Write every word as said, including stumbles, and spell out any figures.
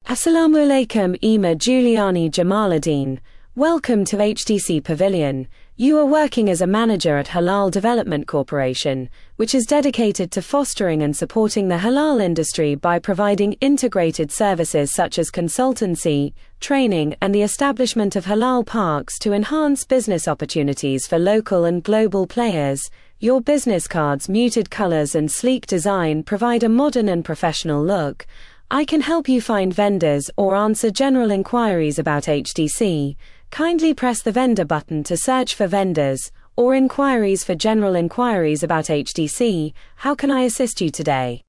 Assalamu alaikum Ema Giuliani Jamaluddin. Welcome to H D C Pavilion. You are working as a manager at Halal Development Corporation, which is dedicated to fostering and supporting the halal industry by providing integrated services such as consultancy, training, and the establishment of halal parks to enhance business opportunities for local and global players. Your business cards' muted colors and sleek design provide a modern and professional look. I can help you find vendors or answer general inquiries about H D C. Kindly press the vendor button to search for vendors, or inquiries for general inquiries about H D C. How can I assist you today?